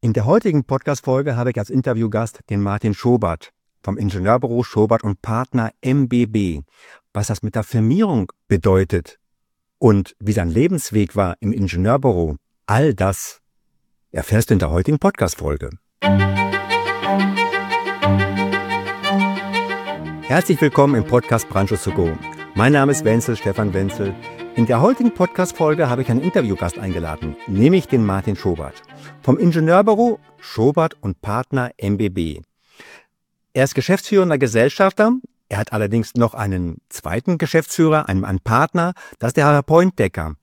In der heutigen Podcast-Folge habe ich als Interviewgast den Martin Schobert vom Ingenieurbüro Schobert und Partner MBB. Was das mit der Firmierung bedeutet und wie sein Lebensweg war im Ingenieurbüro, all das erfährst du in der heutigen Podcast-Folge. Herzlich willkommen im Podcast Brandschutz to go. Mein Name ist Stefan Wenzel. In der heutigen Podcast-Folge habe ich einen Interviewgast eingeladen, nämlich den Martin Schobert vom Ingenieurbüro Schobert und Partner MBB. Er ist geschäftsführender Gesellschafter. Er hat allerdings noch einen zweiten Geschäftsführer, einen Partner, das ist der Herr Pointdecker.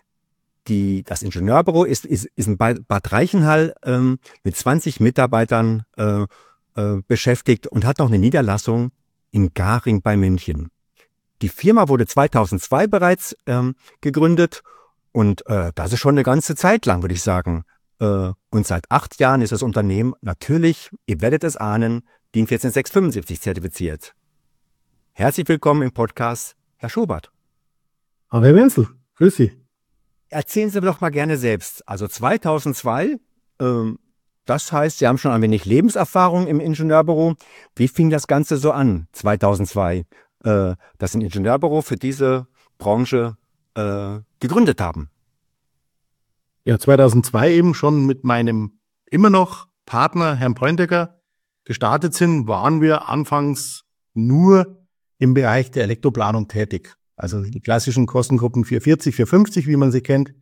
Das Ingenieurbüro ist in Bad Reichenhall mit 20 Mitarbeitern beschäftigt und hat noch eine Niederlassung in Garing bei München. Die Firma wurde 2002 bereits gegründet und das ist schon eine ganze Zeit lang, würde ich sagen. Und seit 8 Jahren ist das Unternehmen natürlich, ihr werdet es ahnen, DIN 14675 zertifiziert. Herzlich willkommen im Podcast, Herr Schobert. Hallo Herr Wenzel, grüß Sie. Erzählen Sie mir doch mal gerne selbst. Also 2002, das heißt, Sie haben schon ein wenig Lebenserfahrung im Ingenieurbüro. Wie fing das Ganze so an, 2002, dass Sie ein Ingenieurbüro für diese Branche gegründet haben? Ja, 2002 eben schon mit meinem immer noch Partner, Herrn Pointdecker, gestartet sind, waren wir anfangs nur im Bereich der Elektroplanung tätig. Also die klassischen Kostengruppen 440, 450, wie man sie kennt,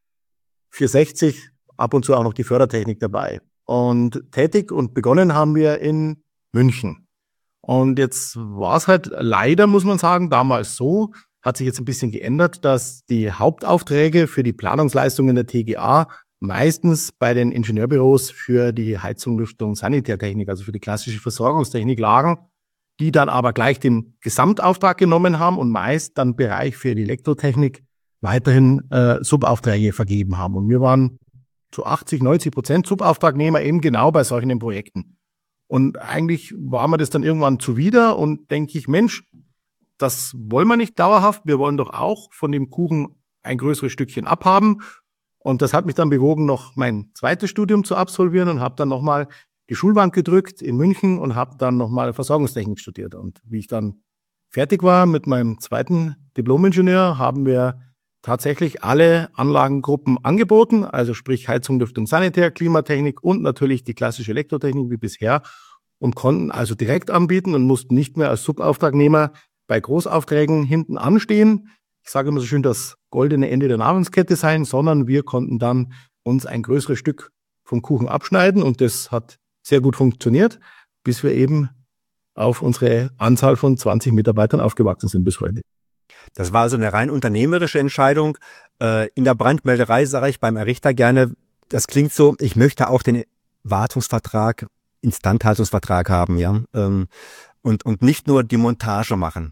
460, ab und zu auch noch die Fördertechnik dabei. Und tätig und begonnen haben wir in München. Und jetzt war es halt leider, muss man sagen, damals so, hat sich jetzt ein bisschen geändert, dass die Hauptaufträge für die Planungsleistungen der TGA meistens bei den Ingenieurbüros für die Heizung, Lüftung, Sanitärtechnik, also für die klassische Versorgungstechnik lagen, die dann aber gleich den Gesamtauftrag genommen haben und meist dann Bereich für die Elektrotechnik weiterhin Subaufträge vergeben haben. Und wir waren zu 80-90% Subauftragnehmer eben genau bei solchen Projekten. Und eigentlich war mir das dann irgendwann zuwider und denke ich, Mensch, das wollen wir nicht dauerhaft. Wir wollen doch auch von dem Kuchen ein größeres Stückchen abhaben. Und das hat mich dann bewogen, noch mein zweites Studium zu absolvieren und habe dann nochmal die Schulbank gedrückt in München und habe dann nochmal Versorgungstechnik studiert. Und wie ich dann fertig war mit meinem zweiten Diplom-Ingenieur, haben wir tatsächlich alle Anlagengruppen angeboten, also sprich Heizung, Lüftung, Sanitär, Klimatechnik und natürlich die klassische Elektrotechnik wie bisher und konnten also direkt anbieten und mussten nicht mehr als Subauftragnehmer bei Großaufträgen hinten anstehen. Ich sage immer so schön, das goldene Ende der Nahrungskette sein, sondern wir konnten dann uns ein größeres Stück vom Kuchen abschneiden und das hat sehr gut funktioniert, bis wir eben auf unsere Anzahl von 20 Mitarbeitern aufgewachsen sind bis heute. Das war also eine rein unternehmerische Entscheidung. In der Brandmelderei sage ich beim Errichter gerne, das klingt so, ich möchte auch den Wartungsvertrag, Instandhaltungsvertrag haben, ja, und nicht nur die Montage machen.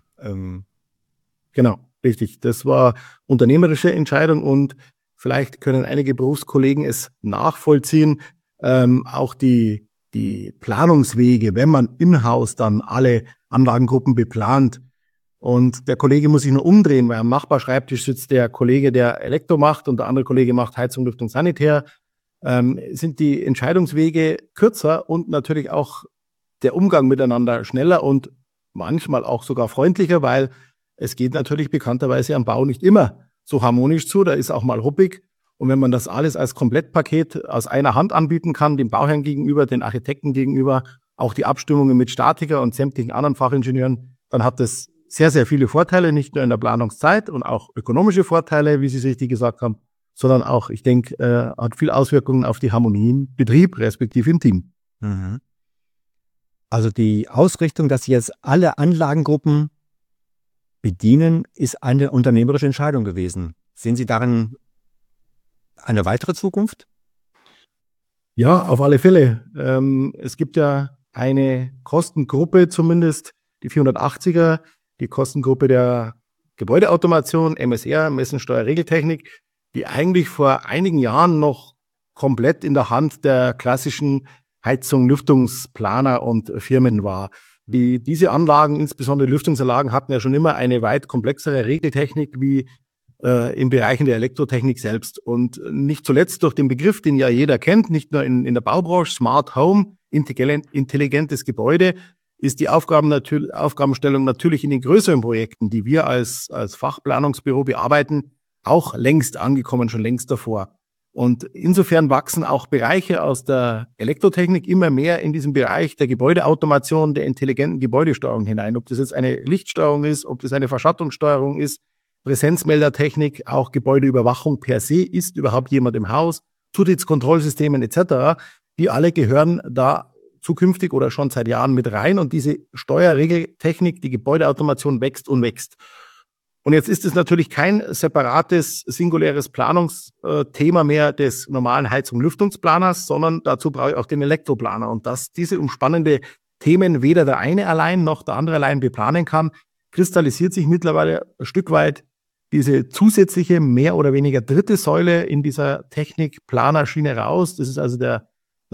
Genau, richtig. Das war unternehmerische Entscheidung und vielleicht können einige Berufskollegen es nachvollziehen. Auch die Planungswege, wenn man im Haus dann alle Anlagengruppen beplant und der Kollege muss sich nur umdrehen, weil am Nachbarschreibtisch sitzt der Kollege, der Elektro macht und der andere Kollege macht Heizung, Lüftung, Sanitär, sind die Entscheidungswege kürzer und natürlich auch der Umgang miteinander schneller und manchmal auch sogar freundlicher, weil es geht natürlich bekannterweise am Bau nicht immer so harmonisch zu, da ist auch mal ruppig. Und wenn man das alles als Komplettpaket aus einer Hand anbieten kann, dem Bauherrn gegenüber, den Architekten gegenüber, auch die Abstimmungen mit Statiker und sämtlichen anderen Fachingenieuren, dann hat das sehr, sehr viele Vorteile, nicht nur in der Planungszeit und auch ökonomische Vorteile, wie Sie es richtig gesagt haben, sondern auch, ich denke, hat viel Auswirkungen auf die Harmonie im Betrieb, respektive im Team. Mhm. Also die Ausrichtung, dass Sie jetzt alle Anlagengruppen bedienen, ist eine unternehmerische Entscheidung gewesen. Sehen Sie darin eine weitere Zukunft? Ja, auf alle Fälle. Es gibt ja eine Kostengruppe zumindest, die 480er, die Kostengruppe der Gebäudeautomation, MSR, Messensteuer-Regeltechnik, die eigentlich vor einigen Jahren noch komplett in der Hand der klassischen Heizung, Lüftungsplaner und Firmen war. Diese Anlagen, insbesondere Lüftungsanlagen, hatten ja schon immer eine weit komplexere Regeltechnik wie in Bereichen der Elektrotechnik selbst. Und nicht zuletzt durch den Begriff, den ja jeder kennt, nicht nur in der Baubranche, Smart Home, intelligentes Gebäude, ist die Aufgabenstellung natürlich in den größeren Projekten, die wir als Fachplanungsbüro bearbeiten, auch längst angekommen, schon längst davor. Und insofern wachsen auch Bereiche aus der Elektrotechnik immer mehr in diesen Bereich der Gebäudeautomation, der intelligenten Gebäudesteuerung hinein. Ob das jetzt eine Lichtsteuerung ist, ob das eine Verschattungssteuerung ist, Präsenzmeldertechnik, auch Gebäudeüberwachung per se, ist überhaupt jemand im Haus, Zutrittskontrollsystemen etc., die alle gehören da zukünftig oder schon seit Jahren mit rein. Und diese Steuerregeltechnik, die Gebäudeautomation wächst und wächst. Und jetzt ist es natürlich kein separates, singuläres Planungsthema mehr des normalen Heizung-Lüftungsplaners, sondern dazu brauche ich auch den Elektroplaner. Und dass diese umspannende Themen weder der eine allein noch der andere allein beplanen kann, kristallisiert sich mittlerweile ein Stück weit diese zusätzliche, mehr oder weniger dritte Säule in dieser Technik-Planerschiene raus. Das ist also das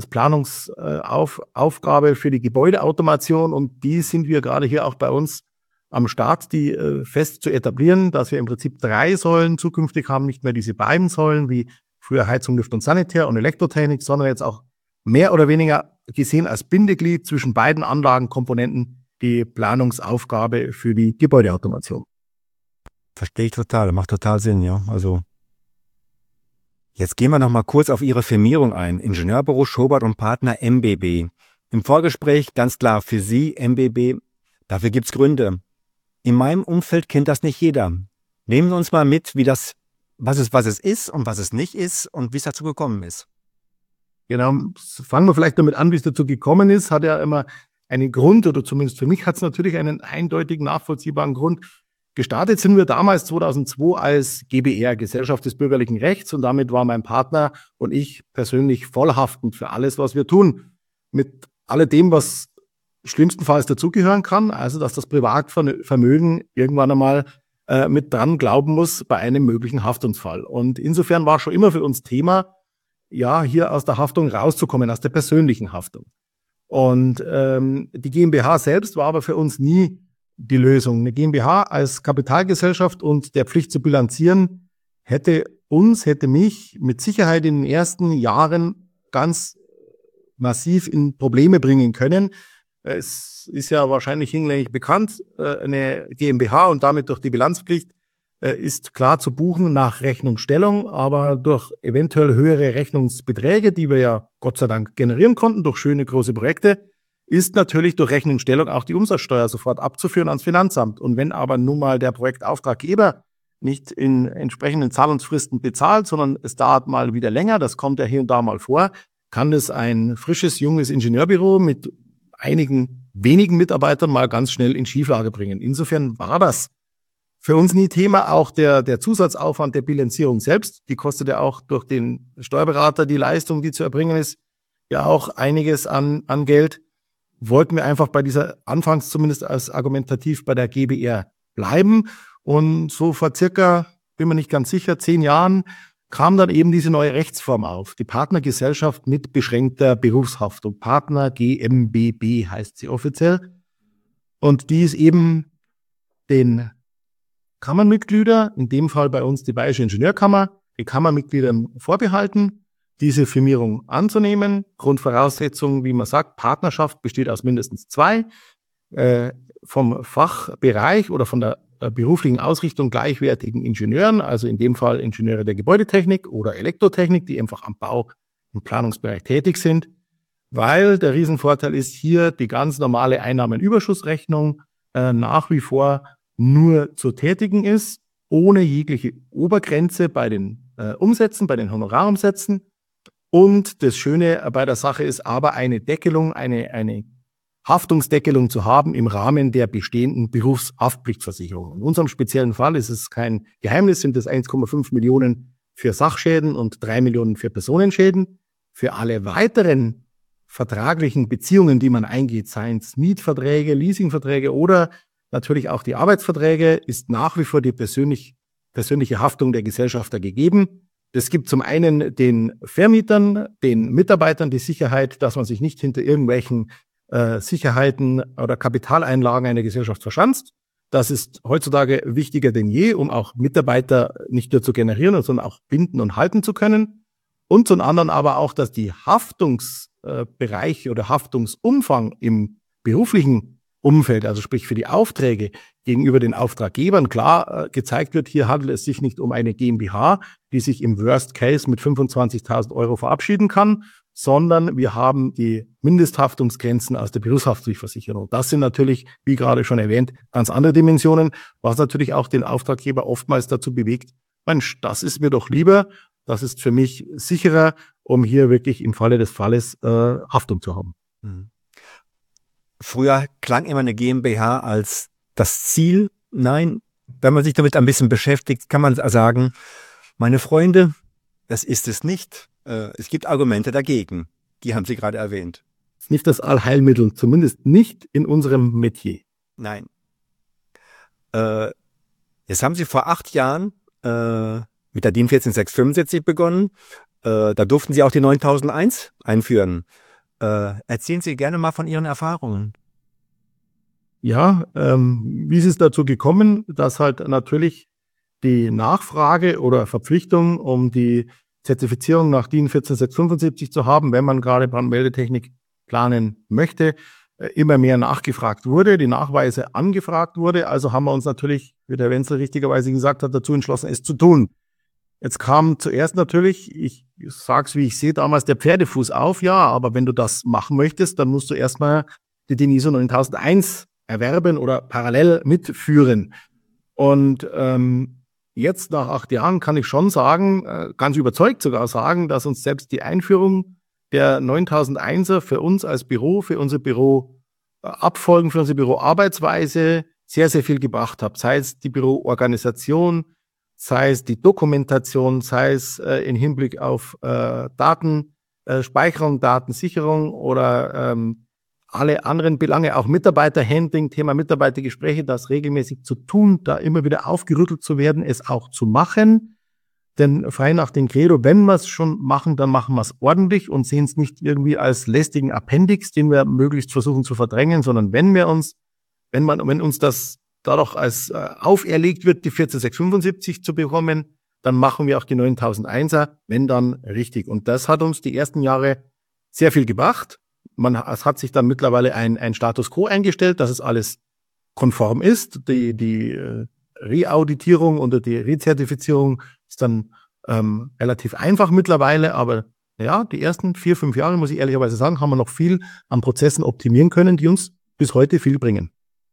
Planungsaufgabe für die Gebäudeautomation. Und die sind wir gerade hier auch bei uns am Start, die fest zu etablieren, dass wir im Prinzip 3 Säulen zukünftig haben, nicht mehr diese beiden Säulen wie früher Heizung, Lüftung, Sanitär und Elektrotechnik, sondern jetzt auch mehr oder weniger gesehen als Bindeglied zwischen beiden Anlagenkomponenten die Planungsaufgabe für die Gebäudeautomation. Verstehe ich total, macht total Sinn, ja. Also jetzt gehen wir noch mal kurz auf Ihre Firmierung ein. Ingenieurbüro Schobert und Partner MBB. Im Vorgespräch ganz klar für Sie MBB, dafür gibt's Gründe. In meinem Umfeld kennt das nicht jeder. Nehmen Sie uns mal mit, was es ist und was es nicht ist und wie es dazu gekommen ist. Genau, fangen wir vielleicht damit an, wie es dazu gekommen ist. Hat ja immer einen Grund, oder zumindest für mich hat es natürlich einen eindeutigen, nachvollziehbaren Grund. Gestartet sind wir damals 2002 als GbR, Gesellschaft des bürgerlichen Rechts, und damit war mein Partner und ich persönlich vollhaftend für alles, was wir tun. Mit alledem, was schlimmstenfalls dazugehören kann, also dass das Privatvermögen irgendwann einmal mit dran glauben muss bei einem möglichen Haftungsfall. Und insofern war schon immer für uns Thema, ja, hier aus der Haftung rauszukommen, aus der persönlichen Haftung. Und die GmbH selbst war aber für uns nie die Lösung. Eine GmbH als Kapitalgesellschaft und der Pflicht zu bilanzieren hätte mich mit Sicherheit in den ersten Jahren ganz massiv in Probleme bringen können. Es ist ja wahrscheinlich hinlänglich bekannt, eine GmbH und damit durch die Bilanzpflicht ist klar zu buchen nach Rechnungsstellung, aber durch eventuell höhere Rechnungsbeträge, die wir ja Gott sei Dank generieren konnten durch schöne große Projekte, ist natürlich durch Rechnungsstellung auch die Umsatzsteuer sofort abzuführen ans Finanzamt. Und wenn aber nun mal der Projektauftraggeber nicht in entsprechenden Zahlungsfristen bezahlt, sondern es dauert mal wieder länger, das kommt ja hier und da mal vor, kann es ein frisches, junges Ingenieurbüro mit einigen wenigen Mitarbeitern mal ganz schnell in Schieflage bringen. Insofern war das für uns nie Thema. Auch der Zusatzaufwand der Bilanzierung selbst, die kostet ja auch durch den Steuerberater die Leistung, die zu erbringen ist, ja auch einiges an Geld. Wollten wir einfach bei dieser, anfangs zumindest als argumentativ bei der GbR bleiben. Und so vor circa, bin mir nicht ganz sicher, 10 Jahren kam dann eben diese neue Rechtsform auf. Die Partnergesellschaft mit beschränkter Berufshaftung. Partner GmbB heißt sie offiziell. Und die ist eben den Kammernmitglieder, in dem Fall bei uns die Bayerische Ingenieurkammer, die Kammermitgliedern vorbehalten, diese Firmierung anzunehmen. Grundvoraussetzung, wie man sagt, Partnerschaft besteht aus mindestens 2, vom Fachbereich oder von der beruflichen Ausrichtung gleichwertigen Ingenieuren, also in dem Fall Ingenieure der Gebäudetechnik oder Elektrotechnik, die einfach am Bau- und Planungsbereich tätig sind, weil der Riesenvorteil ist hier die ganz normale Einnahmenüberschussrechnung nach wie vor nur zu tätigen ist, ohne jegliche Obergrenze bei den Umsätzen, bei den Honorarumsätzen. Und das Schöne bei der Sache ist aber eine Deckelung, eine Haftungsdeckelung zu haben im Rahmen der bestehenden Berufshaftpflichtversicherung. In unserem speziellen Fall ist es kein Geheimnis, sind es 1,5 Millionen für Sachschäden und 3 Millionen für Personenschäden. Für alle weiteren vertraglichen Beziehungen, die man eingeht, seien es Mietverträge, Leasingverträge oder natürlich auch die Arbeitsverträge, ist nach wie vor die persönliche Haftung der Gesellschafter gegeben. Es gibt zum einen den Vermietern, den Mitarbeitern die Sicherheit, dass man sich nicht hinter irgendwelchen Sicherheiten oder Kapitaleinlagen einer Gesellschaft verschanzt. Das ist heutzutage wichtiger denn je, um auch Mitarbeiter nicht nur zu generieren, sondern auch binden und halten zu können. Und zum anderen aber auch, dass die Haftungsbereiche oder Haftungsumfang im beruflichen Umfeld, also sprich für die Aufträge gegenüber den Auftraggebern, klar gezeigt wird, hier handelt es sich nicht um eine GmbH, die sich im Worst Case mit 25.000 € verabschieden kann, sondern wir haben die Mindesthaftungsgrenzen aus der Berufshaftpflichtversicherung. Das sind natürlich, wie gerade schon erwähnt, ganz andere Dimensionen, was natürlich auch den Auftraggeber oftmals dazu bewegt, Mensch, das ist mir doch lieber, das ist für mich sicherer, um hier wirklich im Falle des Falles Haftung zu haben. Früher klang immer eine GmbH als das Ziel. Nein, wenn man sich damit ein bisschen beschäftigt, kann man sagen, meine Freunde, das ist es nicht. Es gibt Argumente dagegen. Die haben Sie gerade erwähnt. Das ist nicht das Allheilmittel, zumindest nicht in unserem Metier. Nein. Jetzt haben Sie vor 8 Jahren mit der DIN 14675 begonnen. Da durften Sie auch die 9001 einführen. Erzählen Sie gerne mal von Ihren Erfahrungen. Ja, wie ist es dazu gekommen, dass halt natürlich die Nachfrage oder Verpflichtung, um die Zertifizierung nach DIN 14675 zu haben, wenn man gerade Brandmeldetechnik planen möchte, immer mehr nachgefragt wurde, die Nachweise angefragt wurde. Also haben wir uns natürlich, wie der Wenzel richtigerweise gesagt hat, dazu entschlossen, es zu tun. Jetzt kam zuerst natürlich, ich sage es wie ich sehe, damals der Pferdefuß auf, ja, aber wenn du das machen möchtest, dann musst du erstmal die DIN ISO 9001 erwerben oder parallel mitführen. Und jetzt nach 8 Jahren kann ich schon sagen, ganz überzeugt sogar sagen, dass uns selbst die Einführung der 9001er für uns als Büro, für unser Büro Abfolgen, für unsere Büroarbeitsweise sehr, sehr viel gebracht hat. Sei es die Büroorganisation, sei es die Dokumentation, sei es im Hinblick auf Datenspeicherung, Datensicherung oder alle anderen Belange, auch Mitarbeiterhandling, Thema Mitarbeitergespräche, das regelmäßig zu tun, da immer wieder aufgerüttelt zu werden, es auch zu machen. Denn frei nach dem Credo, wenn wir es schon machen, dann machen wir es ordentlich und sehen es nicht irgendwie als lästigen Appendix, den wir möglichst versuchen zu verdrängen, sondern wenn uns das dadurch als auferlegt wird, die 14675 zu bekommen, dann machen wir auch die 9001er, wenn dann richtig. Und das hat uns die ersten Jahre sehr viel gebracht. Es hat sich dann mittlerweile ein Status Quo eingestellt, dass es alles konform ist. Die Reauditierung oder die Rezertifizierung ist dann relativ einfach mittlerweile, aber ja, die ersten 4, 5 Jahre, muss ich ehrlicherweise sagen, haben wir noch viel an Prozessen optimieren können, die uns bis heute viel bringen.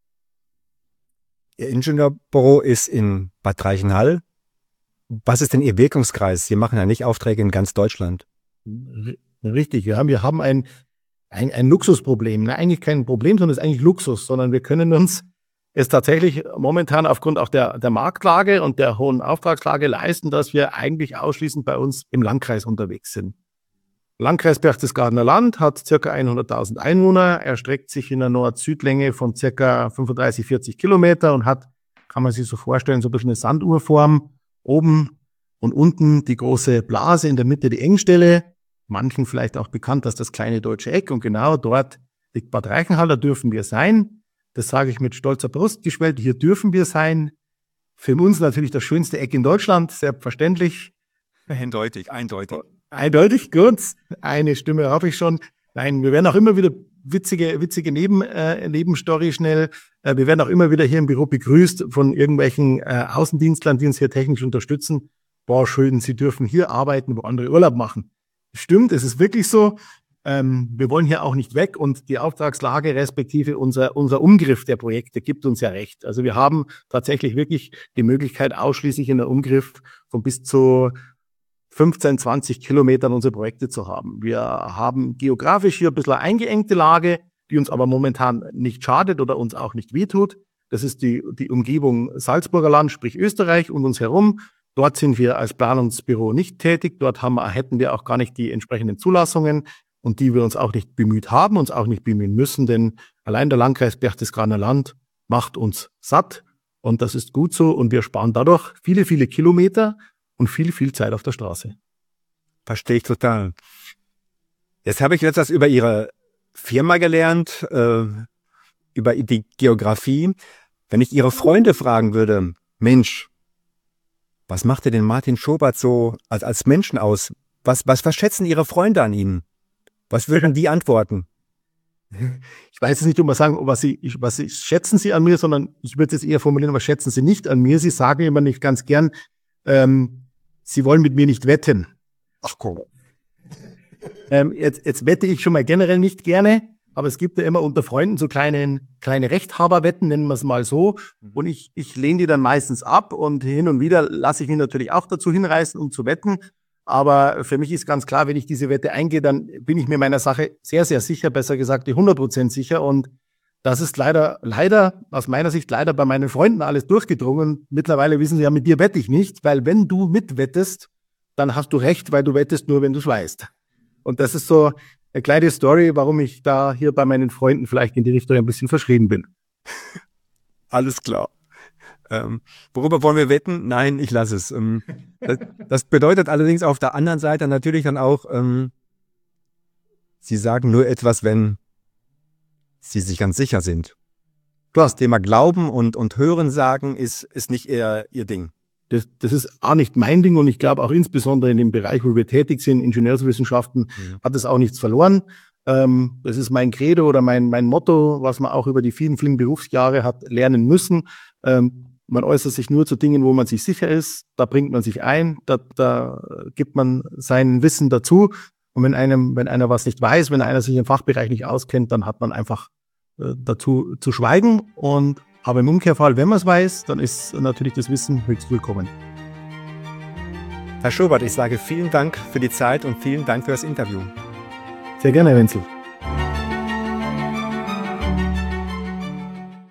Ihr Ingenieurbüro ist in Bad Reichenhall. Was ist denn Ihr Wirkungskreis? Sie machen ja nicht Aufträge in ganz Deutschland. Richtig, ja, wir haben ein Luxusproblem. Eigentlich kein Problem, sondern es ist eigentlich Luxus, sondern wir können uns es tatsächlich momentan aufgrund auch der Marktlage und der hohen Auftragslage leisten, dass wir eigentlich ausschließend bei uns im Landkreis unterwegs sind. Landkreis Berchtesgadener Land hat ca. 100.000 Einwohner, erstreckt sich in einer Nord-Süd-Länge von ca. 35, 40 Kilometer und hat, kann man sich so vorstellen, so ein bisschen eine Sanduhrform. Oben und unten die große Blase, in der Mitte die Engstelle. Manchen vielleicht auch bekannt als das kleine deutsche Eck. Und genau dort liegt Bad Reichenhall, da dürfen wir sein. Das sage ich mit stolzer Brust geschwellt. Hier dürfen wir sein. Für uns natürlich das schönste Eck in Deutschland, selbstverständlich. Eindeutig. Eindeutig, gut. Eine Stimme habe ich schon. Nein, wir werden auch immer wieder witzige Nebenstory schnell. Wir werden auch immer wieder hier im Büro begrüßt von irgendwelchen Außendienstlern, die uns hier technisch unterstützen. Boah, schön, Sie dürfen hier arbeiten, wo andere Urlaub machen. Stimmt, es ist wirklich so. Wir wollen hier auch nicht weg und die Auftragslage respektive unser Umgriff der Projekte gibt uns ja recht. Also wir haben tatsächlich wirklich die Möglichkeit, ausschließlich in der Umgriff von bis zu 15, 20 Kilometern unsere Projekte zu haben. Wir haben geografisch hier ein bisschen eine eingeengte Lage, die uns aber momentan nicht schadet oder uns auch nicht wehtut. Das ist die Umgebung Salzburger Land, sprich Österreich, um uns herum. Dort sind wir als Planungsbüro nicht tätig. Dort hätten wir auch gar nicht die entsprechenden Zulassungen und die wir uns auch nicht bemüht haben, uns auch nicht bemühen müssen, denn allein der Landkreis Berchtesgadener Land macht uns satt und das ist gut so und wir sparen dadurch viele, viele Kilometer und viel, viel Zeit auf der Straße. Verstehe ich total. Jetzt habe ich etwas über Ihre Firma gelernt, über die Geografie. Wenn ich Ihre Freunde fragen würde, Mensch, was macht denn Martin Schobert so als Menschen aus? Was schätzen Ihre Freunde an Ihnen? Was würden die antworten? Ich weiß jetzt nicht, ob man sagen, was schätzen Sie an mir, sondern ich würde es eher formulieren, was schätzen Sie nicht an mir? Sie sagen immer nicht ganz gern, Sie wollen mit mir nicht wetten. Ach komm. Jetzt wette ich schon mal generell nicht gerne, aber es gibt ja immer unter Freunden so kleine Rechthaberwetten, nennen wir es mal so. Und ich lehne die dann meistens ab und hin und wieder lasse ich mich natürlich auch dazu hinreißen, um zu wetten. Aber für mich ist ganz klar, wenn ich diese Wette eingehe, dann bin ich mir meiner Sache sehr, sehr sicher, besser gesagt die 100% sicher. Und das ist leider, aus meiner Sicht leider bei meinen Freunden alles durchgedrungen. Mittlerweile wissen sie ja, mit dir wette ich nicht, weil wenn du mitwettest, dann hast du recht, weil du wettest nur, wenn du es weißt. Und das ist so eine kleine Story, warum ich da hier bei meinen Freunden vielleicht in die Richtung ein bisschen verschrien bin. Alles klar. Worüber wollen wir wetten? Nein, ich lasse es. Das bedeutet allerdings auf der anderen Seite natürlich dann auch, Sie sagen nur etwas, wenn Sie sich ganz sicher sind. Das Thema Glauben und Hören sagen ist nicht eher Ihr Ding. Das ist auch nicht mein Ding und ich glaube auch insbesondere in dem Bereich, wo wir tätig sind, Ingenieurswissenschaften, hat es auch nichts verloren. Das ist mein Credo oder mein Motto, was man auch über die vielen, vielen Berufsjahre hat lernen müssen. Man äußert sich nur zu Dingen, wo man sich sicher ist. Da bringt man sich ein, da gibt man sein Wissen dazu. Und wenn einer was nicht weiß, wenn einer sich im Fachbereich nicht auskennt, dann hat man einfach dazu zu schweigen. Aber im Umkehrfall, wenn man es weiß, dann ist natürlich das Wissen höchst willkommen. Herr Schobert, ich sage vielen Dank für die Zeit und vielen Dank für das Interview. Sehr gerne, Herr Wenzel.